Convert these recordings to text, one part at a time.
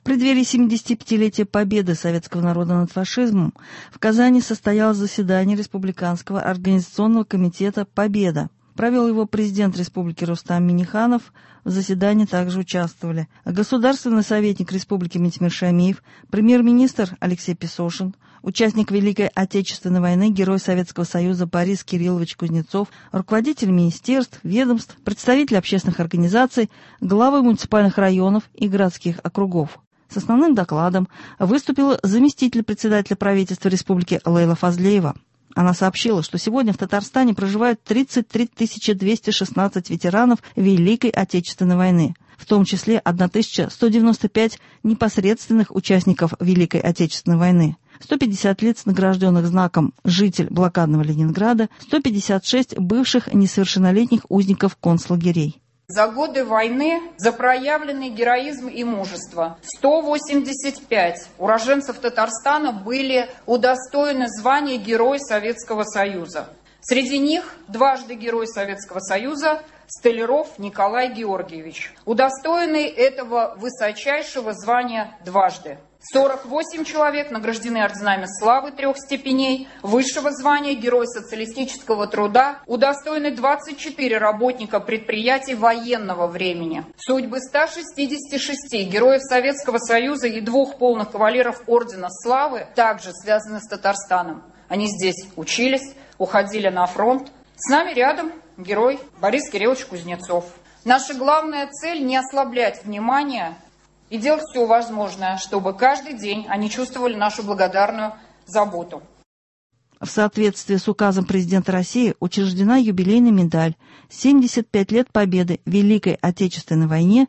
В преддверии 75-летия победы советского народа над фашизмом в Казани состоялось заседание Республиканского организационного комитета «Победа». Провел его президент республики Рустам Минниханов. В заседании также участвовали государственный советник республики Ментимир Шамиев, премьер-министр Алексей Песошин, участник Великой Отечественной войны, герой Советского Союза Борис Кириллович Кузнецов, руководители министерств, ведомств, представители общественных организаций, главы муниципальных районов и городских округов. С основным докладом выступила заместитель председателя правительства республики Лейла Фазлеева. Она сообщила, что сегодня в Татарстане проживают 33 216 ветеранов Великой Отечественной войны, в том числе 1195 непосредственных участников Великой Отечественной войны, 150 лиц, награжденных знаком «Житель блокадного Ленинграда», 156 бывших несовершеннолетних узников концлагерей. За годы войны за проявленный героизм и мужество 185 уроженцев Татарстана были удостоены звания Герой Советского Союза. Среди них дважды Герой Советского Союза Столяров Николай Георгиевич, удостоенный этого высочайшего звания дважды. 48 человек награждены орденами славы 3 степеней, высшего звания Герой социалистического труда, удостоены 24 работника предприятий военного времени. Судьбы 166 героев Советского Союза и 2 полных кавалеров ордена славы также связаны с Татарстаном. Они здесь учились, уходили на фронт. С нами рядом герой Борис Кириллович Кузнецов. Наша главная цель – не ослаблять внимание и делать все возможное, чтобы каждый день они чувствовали нашу благодарную заботу. В соответствии с указом президента России учреждена юбилейная медаль «75 лет Победы в Великой Отечественной войне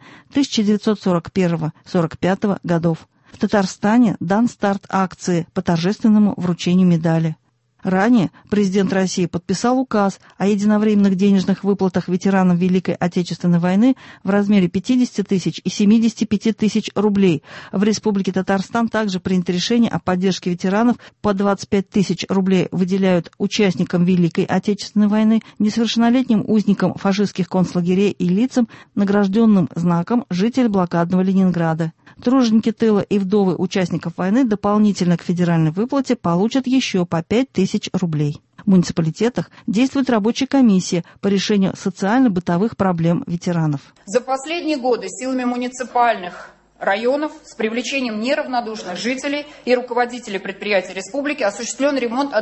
1941-1945 годов». В Татарстане дан старт акции по торжественному вручению медали. Ранее президент России подписал указ о единовременных денежных выплатах ветеранам Великой Отечественной войны в размере 50 тысяч и 75 тысяч рублей. В Республике Татарстан также принято решение о поддержке ветеранов. По 25 тысяч рублей выделяют участникам Великой Отечественной войны, несовершеннолетним узникам фашистских концлагерей и лицам, награжденным знаком «Житель блокадного Ленинграда». Труженики тыла и вдовы участников войны дополнительно к федеральной выплате получат еще по 5 тысяч рублей. В муниципалитетах действует рабочая комиссия по решению социально-бытовых проблем ветеранов. За последние годы силами муниципальных районов с привлечением неравнодушных жителей и руководителей предприятий республики осуществлен ремонт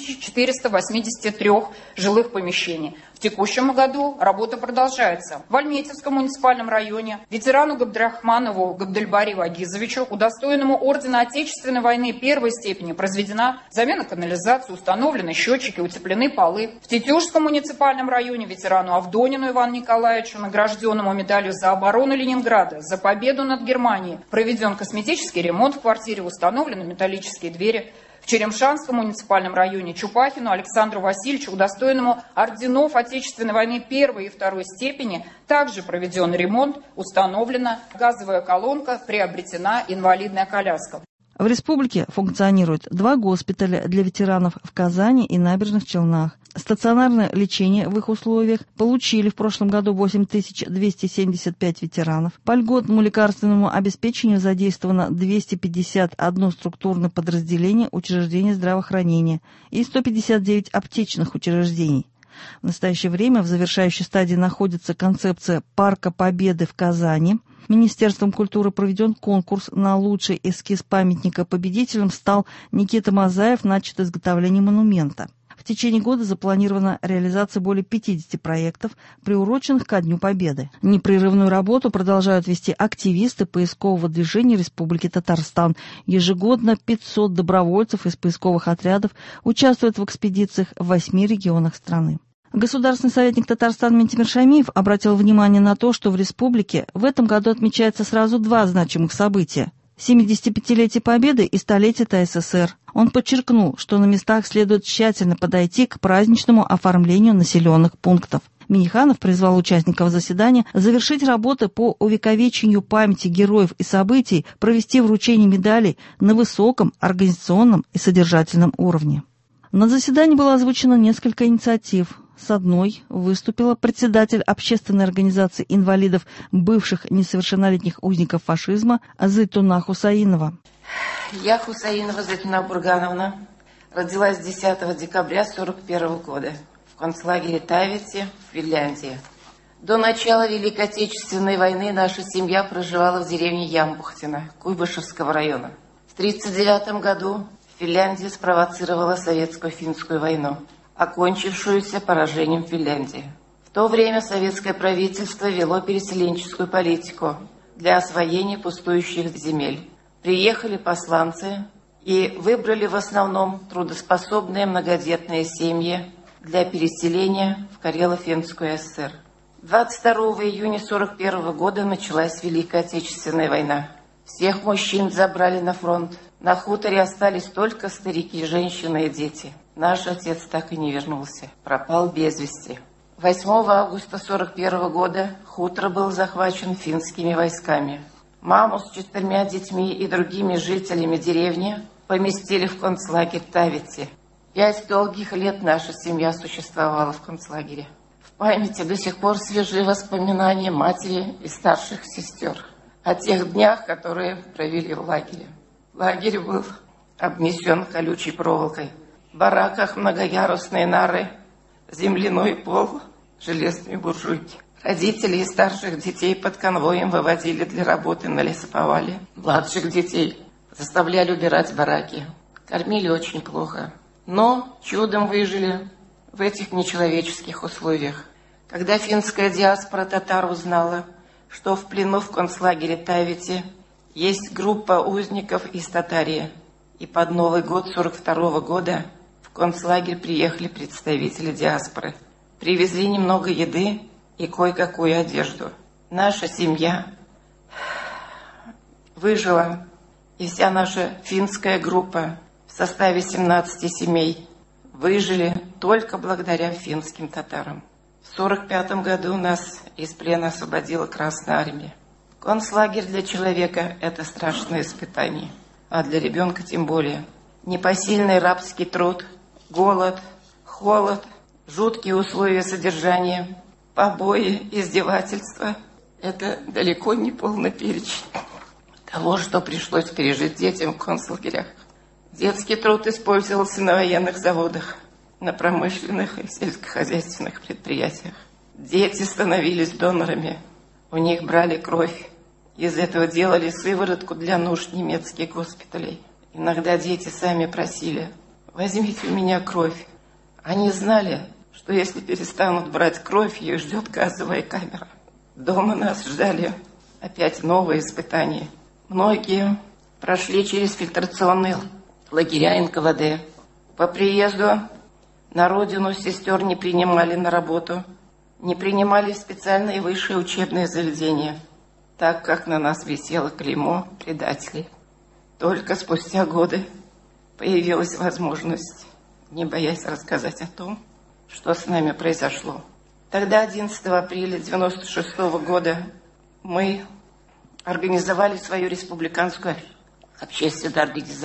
1483 жилых помещений. В текущем году работа продолжается. В Альметьевском муниципальном районе ветерану Габдрахманову Габдельбари Вагизовичу, удостоенному ордена Отечественной войны 1 степени, произведена замена канализации, установлены счетчики, утеплены полы. В Тетюшском муниципальном районе ветерану Авдонину Ивану Николаевичу, награжденному медалью за оборону Ленинграда, за победу над Германией, проведен косметический ремонт в квартире, установлены металлические двери. В Черемшанском муниципальном районе Чупахину Александру Васильевичу, удостоенному орденов Отечественной войны 1 и 2 степени, также проведен ремонт, установлена газовая колонка, приобретена инвалидная коляска. В республике функционирует 2 госпиталя для ветеранов в Казани и Набережных Челнах. Стационарное лечение в их условиях получили в прошлом году 8275 ветеранов. По льготному лекарственному обеспечению задействовано 251 структурное подразделение учреждений здравоохранения и 159 аптечных учреждений. В настоящее время в завершающей стадии находится концепция Парка Победы в Казани. Министерством культуры проведен конкурс на лучший эскиз памятника. Победителем стал Никита Мазаев, начато изготовление монумента. В течение года запланирована реализация более 50 проектов, приуроченных ко Дню Победы. Непрерывную работу продолжают вести активисты поискового движения Республики Татарстан. Ежегодно 500 добровольцев из поисковых отрядов участвуют в экспедициях в 8 регионах страны. Государственный советник Татарстана Ментимир Шамиев обратил внимание на то, что в республике в этом году отмечается сразу 2 значимых события – 75-летие Победы и 100-летие ТССР. Он подчеркнул, что на местах следует тщательно подойти к праздничному оформлению населенных пунктов. Минниханов призвал участников заседания завершить работы по увековечению памяти героев и событий, провести вручение медалей на высоком организационном и содержательном уровне. На заседании было озвучено несколько инициатив. С одной выступила председатель общественной организации инвалидов бывших несовершеннолетних узников фашизма Зайтуна Хусаинова. Я, Хусаинова Зайтуна Бургановна, родилась 10 декабря 1941 года в концлагере Тавити в Финляндии. До начала Великой Отечественной войны наша семья проживала в деревне Ямбухтино Куйбышевского района. В 1939 году Финляндия спровоцировала советско-финскую войну, окончившуюся поражением Финляндии. В то время советское правительство вело переселенческую политику для освоения пустующих земель. Приехали посланцы и выбрали в основном трудоспособные многодетные семьи для переселения в Карело-Финскую ССР. 22 июня 1941 года началась Великая Отечественная война. Всех мужчин забрали на фронт. На хуторе остались только старики, женщины и дети. Наш отец так и не вернулся. Пропал без вести. 8 августа 1941 года хутор был захвачен финскими войсками. Маму с 4 детьми и другими жителями деревни поместили в концлагерь Тавити. 5 долгих лет наша семья существовала в концлагере. В памяти до сих пор свежие воспоминания матери и старших сестер о тех днях, которые провели в лагере. Лагерь был обнесен колючей проволокой. В бараках многоярусные нары, земляной пол, железные буржуйки. Родителей и старших детей под конвоем выводили для работы на лесоповале. Младших детей заставляли убирать бараки. Кормили очень плохо, но чудом выжили в этих нечеловеческих условиях. Когда финская диаспора татар узнала, что в плену в концлагере Тавити есть группа узников из Татарии, и под Новый год 1942 года в концлагерь приехали представители диаспоры. Привезли немного еды и кое-какую одежду. Наша семья выжила, и вся наша финская группа в составе 17 семей выжили только благодаря финским татарам. В 1945 году нас из плена освободила Красная Армия. Концлагерь для человека – это страшное испытание, а для ребенка тем более. Непосильный рабский труд, голод, холод, жуткие условия содержания, побои, издевательства – это далеко не полный перечень того, что пришлось пережить детям в концлагерях. Детский труд использовался на военных заводах, на промышленных и сельскохозяйственных предприятиях. Дети становились донорами, у них брали кровь. Из этого делали сыворотку для нужд немецких госпиталей. Иногда дети сами просили: возьмите у меня кровь. Они знали, что если перестанут брать кровь, их ждет газовая камера. Дома нас ждали опять новые испытания. Многие прошли через фильтрационные лагеря НКВД. По приезду на родину сестер не принимали на работу, не принимали в специальные высшие учебные заведения, так как на нас висело клеймо предателей. Только спустя годы появилась возможность, не боясь рассказать о том, что с нами произошло. Тогда, 11 апреля 1996 года, мы организовали свою республиканскую общественную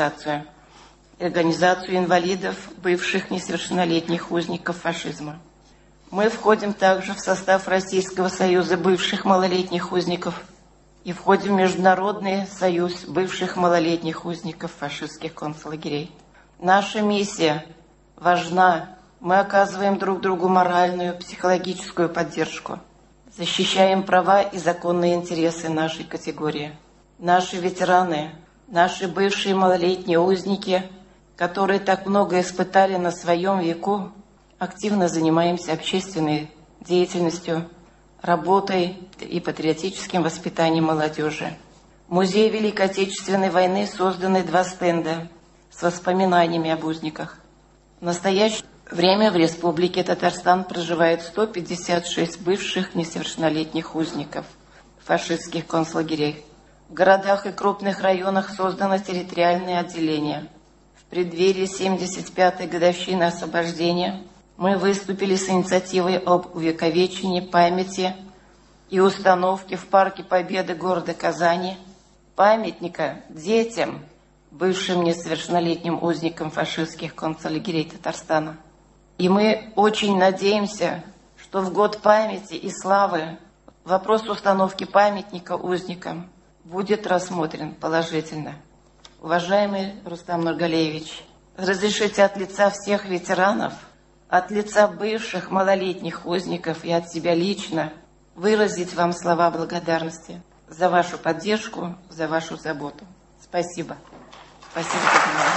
организацию инвалидов, бывших несовершеннолетних узников фашизма. Мы входим также в состав Российского союза бывших малолетних узников и входим в Международный союз бывших малолетних узников фашистских концлагерей. Наша миссия важна. Мы оказываем друг другу моральную, психологическую поддержку. Защищаем права и законные интересы нашей категории. Наши ветераны, наши бывшие малолетние узники, которые так много испытали на своем веку, активно занимаемся общественной деятельностью, работой и патриотическим воспитанием молодежи. В Музее Великой Отечественной войны созданы 2 стенда с воспоминаниями об узниках. В настоящее время в Республике Татарстан проживает 156 бывших несовершеннолетних узников фашистских концлагерей. В городах и крупных районах создано территориальное отделение. В преддверии 75-й годовщины освобождения мы выступили с инициативой об увековечении памяти и установке в Парке Победы города Казани памятника детям, бывшим несовершеннолетним узникам фашистских концлагерей Татарстана. И мы очень надеемся, что в год памяти и славы вопрос установки памятника узникам будет рассмотрен положительно. Уважаемый Рустам Нургалиевич, разрешите от лица всех ветеранов, от лица бывших малолетних узников и от себя лично выразить вам слова благодарности за вашу поддержку, за вашу заботу. Спасибо. Спасибо за внимание.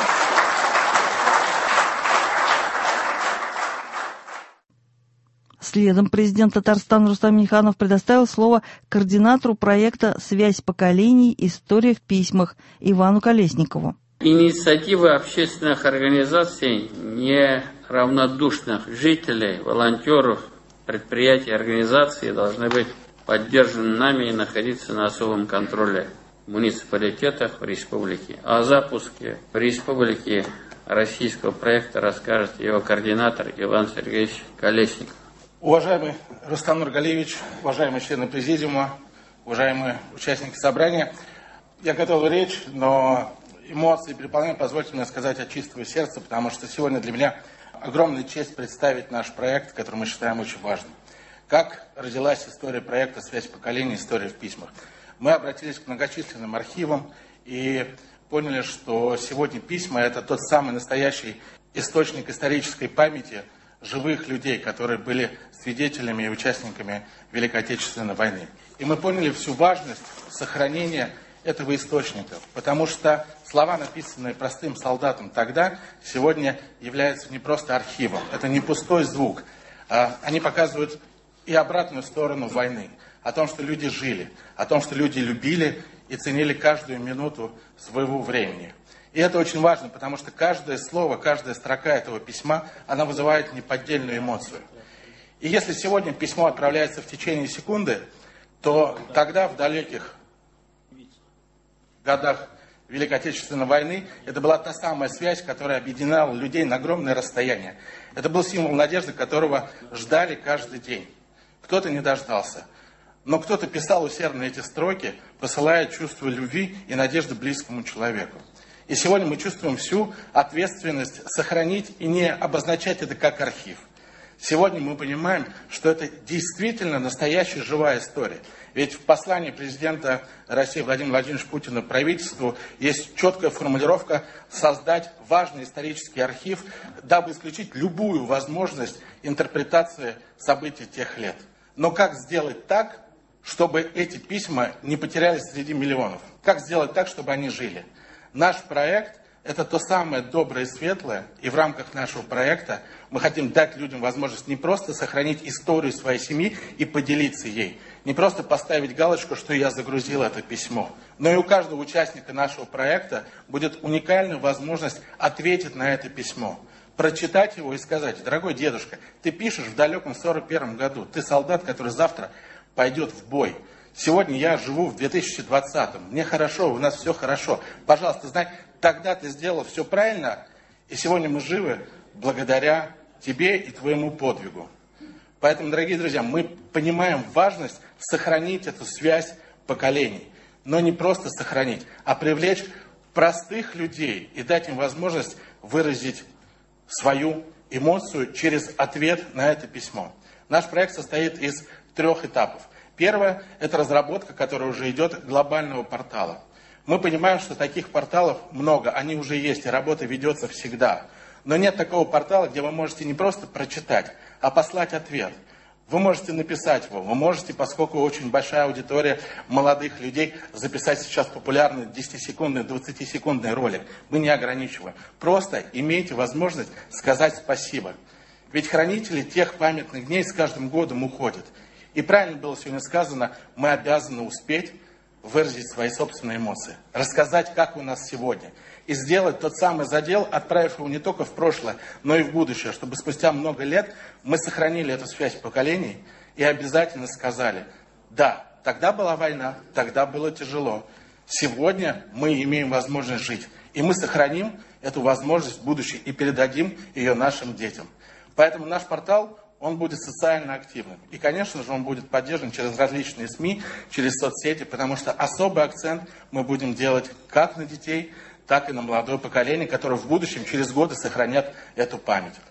Следом президент Татарстана Рустам Минниханов предоставил слово координатору проекта «Связь поколений. История в письмах» Ивану Колесникову. Инициативы общественных организаций, неравнодушных жителей, волонтеров, предприятий, организаций должны быть поддержаны нами и находиться на особом контроле в муниципалитетах в республике. О запуске в республике российского проекта расскажет его координатор Иван Сергеевич Колесников. Уважаемый Рустам Нургалиевич, уважаемые члены президиума, уважаемые участники собрания, я готовил речь, но эмоции переполняют. Позвольте мне сказать от чистого сердца, потому что сегодня для меня огромная честь представить наш проект, который мы считаем очень важным. Как родилась история проекта «Связь поколений. История в письмах»? Мы обратились к многочисленным архивам и поняли, что сегодня письма – это тот самый настоящий источник исторической памяти живых людей, которые были свидетелями и участниками Великой Отечественной войны. И мы поняли всю важность сохранения этого источника, потому что слова, написанные простым солдатом тогда, сегодня являются не просто архивом, это не пустой звук. Они показывают и обратную сторону войны, о том, что люди жили, о том, что люди любили и ценили каждую минуту своего времени. И это очень важно, потому что каждое слово, каждая строка этого письма, она вызывает неподдельную эмоцию. И если сегодня письмо отправляется в течение секунды, то тогда, в далеких годах Великой Отечественной войны, это была та самая связь, которая объединяла людей на огромное расстояние. Это был символ надежды, которого ждали каждый день. Кто-то не дождался, но кто-то писал усердно эти строки, посылая чувство любви и надежды близкому человеку. И сегодня мы чувствуем всю ответственность сохранить и не обозначать это как архив. Сегодня мы понимаем, что это действительно настоящая живая история. Ведь в послании президента России Владимира Владимировича Путина правительству есть четкая формулировка создать важный исторический архив, дабы исключить любую возможность интерпретации событий тех лет. Но как сделать так, чтобы эти письма не потерялись среди миллионов? Как сделать так, чтобы они жили? Наш проект – это то самое доброе и светлое, и в рамках нашего проекта мы хотим дать людям возможность не просто сохранить историю своей семьи и поделиться ей, не просто поставить галочку, что я загрузил это письмо, но и у каждого участника нашего проекта будет уникальная возможность ответить на это письмо, прочитать его и сказать: дорогой дедушка, ты пишешь в далеком 1941 году, ты солдат, который завтра пойдет в бой. Сегодня я живу в 2020-м, мне хорошо, у нас все хорошо. Пожалуйста, знай, тогда ты сделал все правильно, и сегодня мы живы благодаря тебе и твоему подвигу. Поэтому, дорогие друзья, мы понимаем важность сохранить эту связь поколений. Но не просто сохранить, а привлечь простых людей и дать им возможность выразить свою эмоцию через ответ на это письмо. Наш проект состоит из 3 этапов. Первое – это разработка, которая уже идет, глобального портала. Мы понимаем, что таких порталов много, они уже есть, и работа ведется всегда. Но нет такого портала, где вы можете не просто прочитать, а послать ответ. Вы можете написать его, вы можете, поскольку очень большая аудитория молодых людей, записать сейчас популярный 10-секундный, 20-секундный ролик. Мы не ограничиваем. Просто имейте возможность сказать спасибо. Ведь хранители тех памятных дней с каждым годом уходят. И правильно было сегодня сказано, мы обязаны успеть выразить свои собственные эмоции, рассказать, как у нас сегодня, и сделать тот самый задел, отправив его не только в прошлое, но и в будущее, чтобы спустя много лет мы сохранили эту связь поколений и обязательно сказали: да, тогда была война, тогда было тяжело, сегодня мы имеем возможность жить, и мы сохраним эту возможность в будущем и передадим ее нашим детям. Поэтому наш портал, он будет социально активным. И, конечно же, он будет поддержан через различные СМИ, через соцсети, потому что особый акцент мы будем делать как на детей, так и на молодое поколение, которое в будущем, через годы, сохранят эту память.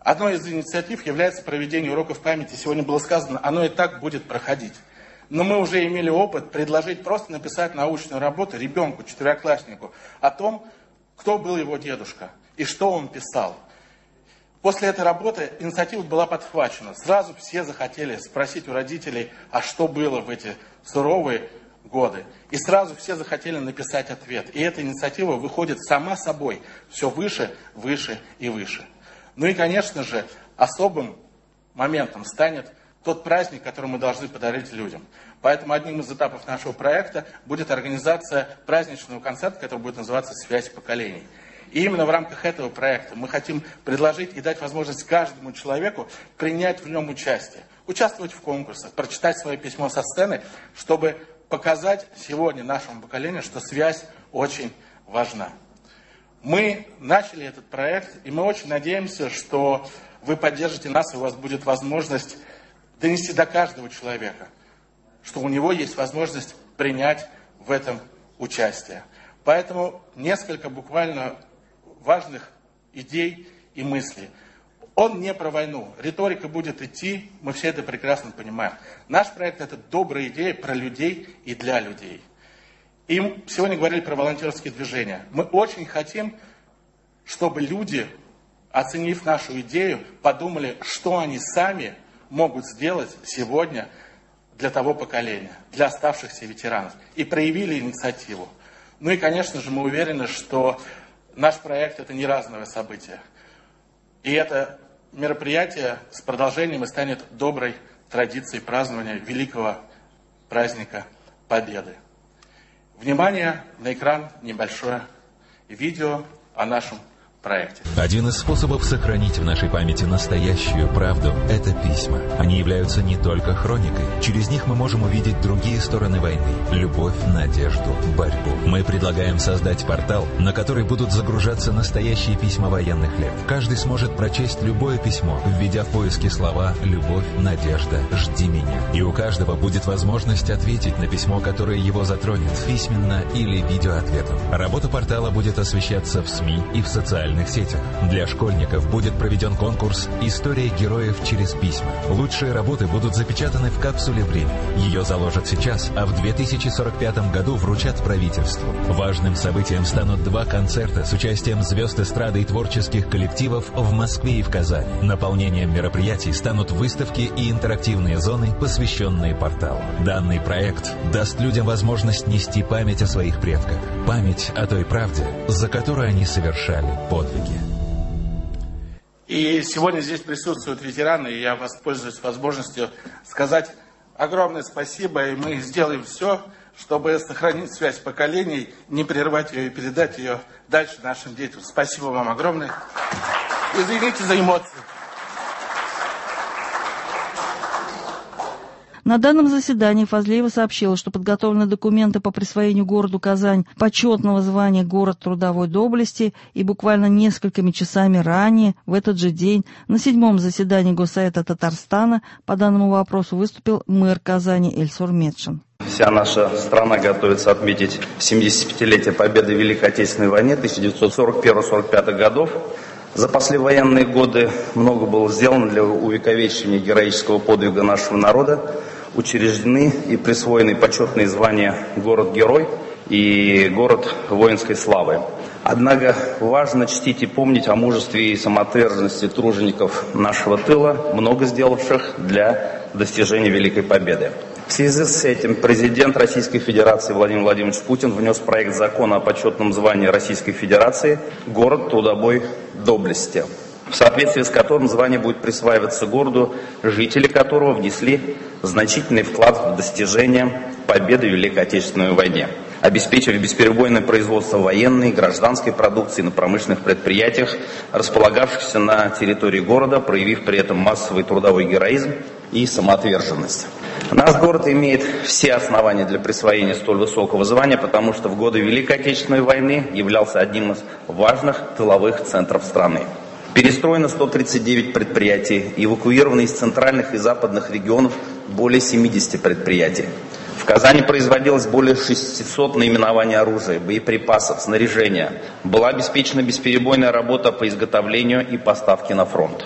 Одной из инициатив является проведение уроков памяти. Сегодня было сказано, оно и так будет проходить. Но мы уже имели опыт предложить просто написать научную работу ребенку, четверокласснику, о том, кто был его дедушка и что он писал. После этой работы инициатива была подхвачена. Сразу все захотели спросить у родителей, а что было в эти суровые годы. И сразу все захотели написать ответ. И эта инициатива выходит сама собой все выше, выше и выше. Ну и, конечно же, особым моментом станет тот праздник, который мы должны подарить людям. Поэтому одним из этапов нашего проекта будет организация праздничного концерта, который будет называться «Связь поколений». И именно в рамках этого проекта мы хотим предложить и дать возможность каждому человеку принять в нем участие. Участвовать в конкурсах, прочитать свое письмо со сцены, чтобы показать сегодня нашему поколению, что связь очень важна. Мы начали этот проект, и мы очень надеемся, что вы поддержите нас, и у вас будет возможность донести до каждого человека, что у него есть возможность принять в этом участие. Поэтому несколько буквально важных идей и мыслей. Он не про войну. Риторика будет идти, мы все это прекрасно понимаем. Наш проект – это добрые идеи про людей и для людей. И сегодня говорили про волонтерские движения. Мы очень хотим, чтобы люди, оценив нашу идею, подумали, что они сами могут сделать сегодня для того поколения, для оставшихся ветеранов, и проявили инициативу. Ну и, конечно же, мы уверены, что наш проект – это не разовое событие. И это мероприятие с продолжением и станет доброй традицией празднования великого праздника Победы. Внимание, на экран небольшое видео о нашем проекте. Один из способов сохранить в нашей памяти настоящую правду – это письма. Они являются не только хроникой. Через них мы можем увидеть другие стороны войны – любовь, надежду, борьбу. Мы предлагаем создать портал, на который будут загружаться настоящие письма военных лет. Каждый сможет прочесть любое письмо, введя в поиски слова «любовь», «надежда», «жди меня». И у каждого будет возможность ответить на письмо, которое его затронет, письменно или видеоответом. Работа портала будет освещаться в СМИ и в социальных сетях. Для школьников будет проведен конкурс «История героев через письма». Лучшие работы будут запечатаны в капсуле времени. Ее заложат сейчас, а в 2045 году вручат правительству. Важным событием станут 2 концерта с участием звезд эстрады и творческих коллективов в Москве и в Казани. Наполнением мероприятий станут выставки и интерактивные зоны, посвященные порталу. Данный проект даст людям возможность нести память о своих предках. Память о той правде, за которую они совершали подвиги. И сегодня здесь присутствуют ветераны, и я воспользуюсь возможностью сказать огромное спасибо, и мы сделаем все, чтобы сохранить связь поколений, не прервать ее и передать ее дальше нашим детям. Спасибо вам огромное. Извините за эмоции. На данном заседании Фазлеева сообщила, что подготовлены документы по присвоению городу Казань почетного звания «Город трудовой доблести», и буквально несколькими часами ранее, в этот же день, на 7-м заседании Госсовета Татарстана по данному вопросу выступил мэр Казани Эльсур Медшин. Вся наша страна готовится отметить 75-летие победы в Великой Отечественной войне 1941-1945 годов. За послевоенные годы много было сделано для увековечения героического подвига нашего народа. Учреждены и присвоены почетные звания «Город-герой» и «Город воинской славы». Однако важно чтить и помнить о мужестве и самоотверженности тружеников нашего тыла, много сделавших для достижения Великой Победы. В связи с этим президент Российской Федерации Владимир Владимирович Путин внес проект закона о почетном звании Российской Федерации «Город трудовой доблести», в соответствии с которым звание будет присваиваться городу, жители которого внесли значительный вклад в достижение победы в Великой Отечественной войне, обеспечив бесперебойное производство военной и гражданской продукции на промышленных предприятиях, располагавшихся на территории города, проявив при этом массовый трудовой героизм и самоотверженность. Наш город имеет все основания для присвоения столь высокого звания, потому что в годы Великой Отечественной войны являлся одним из важных тыловых центров страны. Перестроено 139 предприятий, эвакуировано из центральных и западных регионов более 70 предприятий. В Казани производилось более 600 наименований оружия, боеприпасов, снаряжения. Была обеспечена бесперебойная работа по изготовлению и поставке на фронт.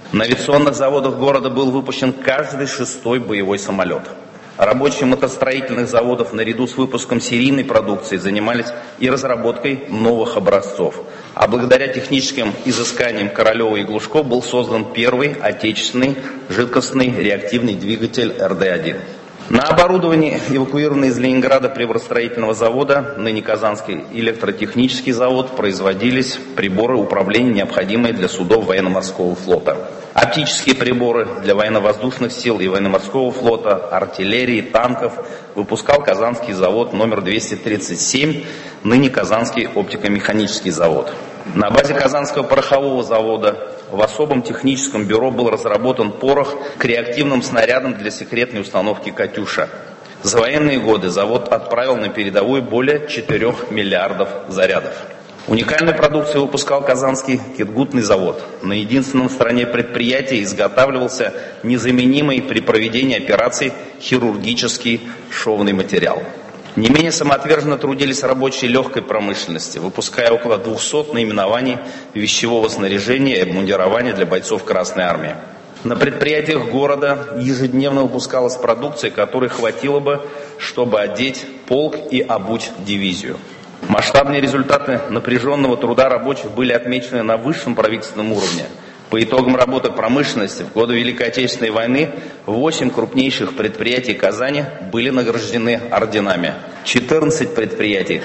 На авиационных заводах города был выпущен каждый 6-й боевой самолет. Рабочие мотостроительных заводов наряду с выпуском серийной продукции занимались и разработкой новых образцов. А благодаря техническим изысканиям Королева и Глушко был создан первый отечественный жидкостный реактивный двигатель РД-1. На оборудовании, эвакуированный из Ленинграда приборостроительного завода, ныне Казанский электротехнический завод, производились приборы управления, необходимые для судов военно-морского флота. Оптические приборы для военно-воздушных сил и военно-морского флота, артиллерии, танков выпускал Казанский завод номер 237, ныне Казанский оптико-механический завод. На базе Казанского порохового завода в особом техническом бюро был разработан порох к реактивным снарядам для секретной установки «Катюша». За военные годы завод отправил на передовую более 4 миллиардов зарядов. Уникальную продукцию выпускал Казанский китгутный завод. На единственном в стране предприятии изготавливался незаменимый при проведении операций хирургический шовный материал. Не менее самоотверженно трудились рабочие легкой промышленности, выпуская около 200 наименований вещевого снаряжения и обмундирования для бойцов Красной Армии. На предприятиях города ежедневно выпускалась продукция, которой хватило бы, чтобы одеть полк и обуть дивизию. Масштабные результаты напряженного труда рабочих были отмечены на высшем правительственном уровне. По итогам работы промышленности в годы Великой Отечественной войны 8 крупнейших предприятий Казани были награждены орденами. 14 предприятий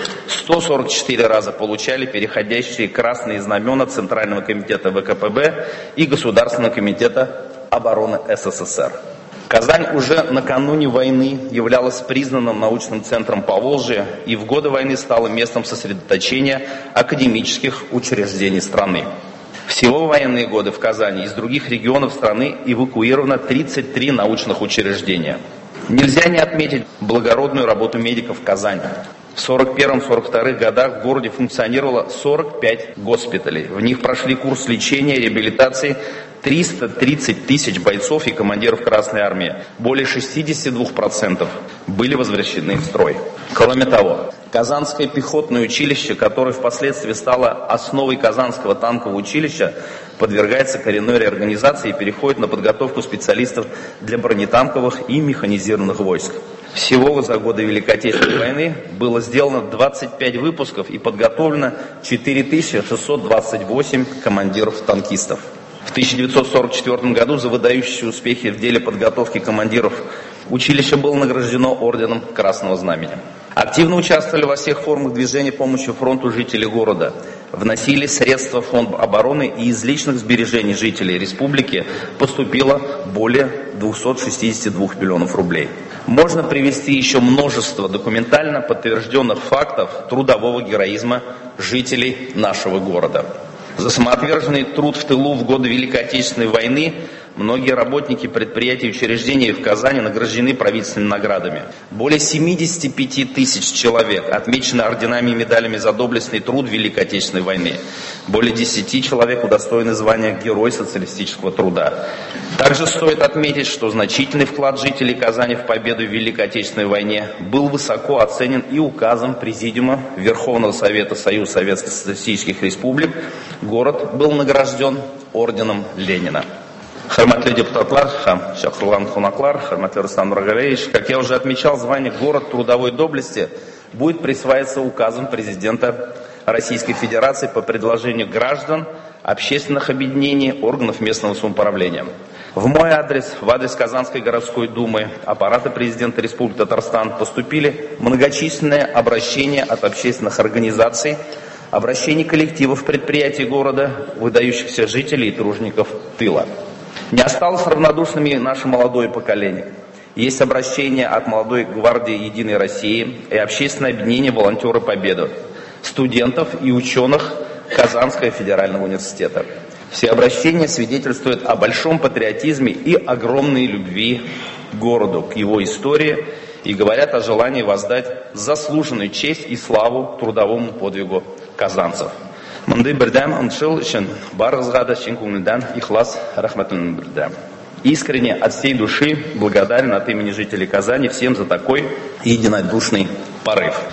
144 раза получали переходящие красные знамена Центрального комитета ВКПБ и Государственного комитета обороны СССР. Казань уже накануне войны являлась признанным научным центром Поволжья и в годы войны стала местом сосредоточения академических учреждений страны. Всего в военные годы в Казани из других регионов страны эвакуировано 33 научных учреждения. Нельзя не отметить благородную работу медиков в Казани. В 1941-1942 годах в городе функционировало 45 госпиталей. В них прошли курс лечения и реабилитации 330 тысяч бойцов и командиров Красной Армии. Более 62% были возвращены в строй. Кроме того, Казанское пехотное училище, которое впоследствии стало основой Казанского танкового училища, подвергается коренной реорганизации и переходит на подготовку специалистов для бронетанковых и механизированных войск. Всего за годы Великой Отечественной войны было сделано 25 выпусков и подготовлено 4628 командиров-танкистов. В 1944 году за выдающиеся успехи в деле подготовки командиров училище было награждено орденом Красного Знамени. Активно участвовали во всех формах движения помощи фронту жители города. Вносили средства в фонд обороны, и из личных сбережений жителей республики поступило более 262 миллионов рублей. Можно привести еще множество документально подтвержденных фактов трудового героизма жителей нашего города. За самоотверженный труд в тылу в годы Великой Отечественной войны многие работники предприятий и учреждений в Казани награждены правительственными наградами. Более 75 тысяч человек отмечены орденами и медалями за доблестный труд в Великой Отечественной войны. Более 10 человек удостоены звания Герой социалистического труда. Также стоит отметить, что значительный вклад жителей Казани в победу в Великой Отечественной войне был высоко оценен и указом Президиума Верховного Совета Союза Советских Социалистических Республик. Город был награжден орденом Ленина. Хөрмәтле депутатлар, шәкърлан кунаклар, хөрмәтле Рустам Нургалиевич, как я уже отмечал, звание «Город трудовой доблести» будет присваиваться указом президента Российской Федерации по предложению граждан, общественных объединений, органов местного самоуправления. В мой адрес, в адрес Казанской городской думы, аппарата президента Республики Татарстан поступили многочисленные обращения от общественных организаций, обращений коллективов предприятий города, выдающихся жителей и тружеников тыла. Не осталось равнодушными наше молодое поколение. Есть обращения от молодой гвардии Единой России и общественное объединение «Волонтеры Победы», студентов и ученых Казанского федерального университета. Все обращения свидетельствуют о большом патриотизме и огромной любви к городу, к его истории и говорят о желании воздать заслуженную честь и славу трудовому подвигу казанцев. Мындай бердәм ыншыл өчен барыгызга да чын күңелдән ихлас рәхмәтен белдерәм. Искренне, от всей души, благодарен от имени жителей Казани всем за такой единодушный порыв.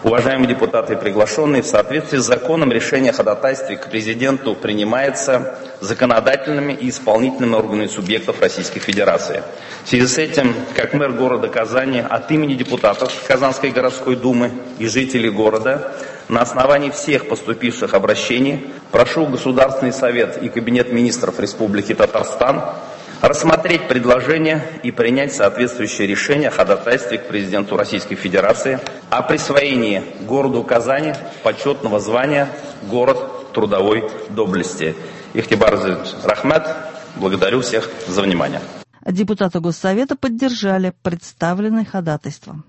Уважаемые депутаты и приглашенные, в соответствии с законом решение о ходатайстве к президенту принимается законодательными и исполнительными органами субъектов Российской Федерации. В связи с этим, как мэр города Казани, от имени депутатов Казанской городской думы и жителей города, на основании всех поступивших обращений, прошу Государственный совет и Кабинет министров Республики Татарстан рассмотреть предложение и принять соответствующее решение о ходатайстве к президенту Российской Федерации о присвоении городу Казани почетного звания «Город трудовой доблести». Ихтибар Рахмет, благодарю всех за внимание. Депутаты Госсовета поддержали представленное ходатайство.